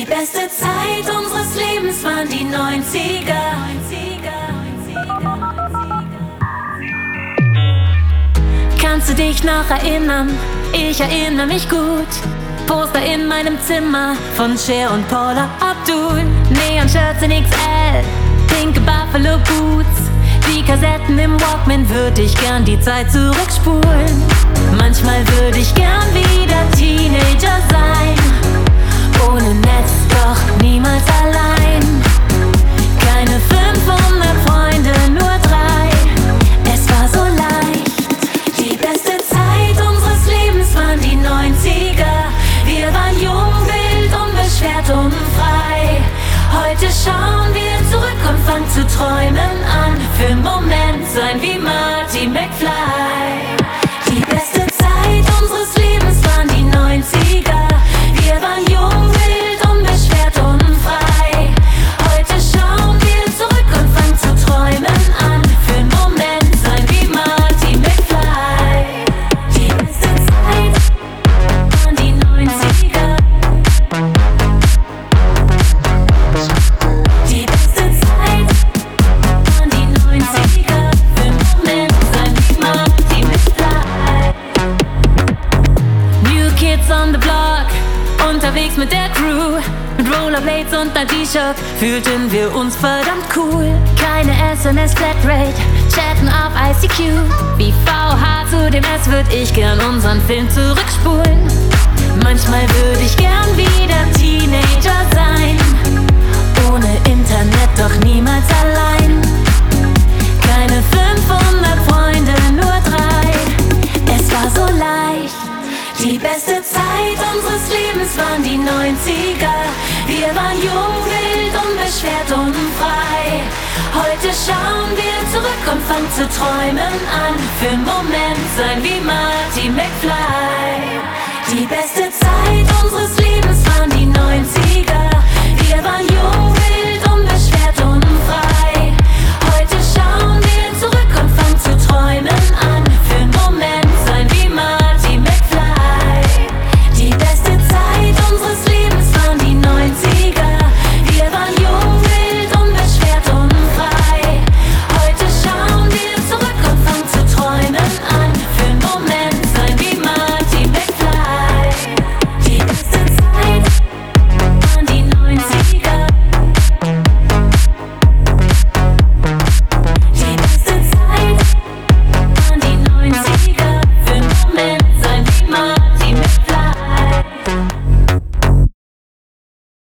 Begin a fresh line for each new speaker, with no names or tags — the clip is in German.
beste Zeit unseres Lebens waren die 90er. Kannst du dich noch erinnern? Ich erinnere mich gut. Poster in meinem Zimmer von Cher und Paula Abdul. Neon-Shirts in XL, pinke Buffalo Boots. Die Kassetten im Walkman, würde ich gern die Zeit zurückspulen. Manchmal würde ich gern wieder Teenager sein. Ohne Netz, doch niemals allein. Keine 500 Freunde, nur 3. Es war so leicht. Die beste Zeit unseres Lebens waren die 90er. Wir waren jung, wild, unbeschwert und frei. Heute schauen wir zurück und fangen zu träumen an. Für einen Moment sein wie Marty McFly. Die beste Zeit unseres Lebens waren die 90er. Wir waren jung, wild, unbeschwert und frei. Heute schauen wir zurück und fangen zu träumen an. Für einen Moment sein wie Marty McFly. Die beste Zeit waren die 90er. Die beste Zeit waren die 90er. Für einen Moment sein wie Marty McFly. New Kids on the Block, unterwegs mit der Crew. Mit Rollerblades und einer T-Shirt fühlten wir uns verdammt cool. Keine SMS-Flatrate, chatten auf ICQ. Wie VH zu dem S würd ich gern unseren Film zurückspulen. Manchmal würde ich gern wieder Teenager sein. Ohne Internet, doch niemals allein. Keine 500 Freunde, nur 3. Es war so leicht. Die beste Zeit unseres Lebens waren die 90er. Wir waren jung, wild, unbeschwert und frei. Heute schauen wir zurück und fangen zu träumen an. Für einen Moment sein wie Marty McFly. Die beste Zeit unseres Lebens